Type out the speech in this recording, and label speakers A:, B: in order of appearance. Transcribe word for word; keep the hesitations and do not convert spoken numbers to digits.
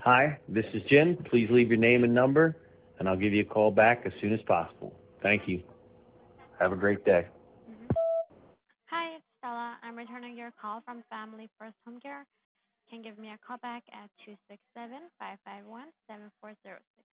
A: Hi, this is Jim. Please leave your name and number, and I'll give you a call back as soon as possible. Thank you. Have a great day.
B: Mm-hmm. Hi, it's Stella. I'm returning your call from Family First Home Care. Can give me a call back at two six seven, five five one, seven four zero six.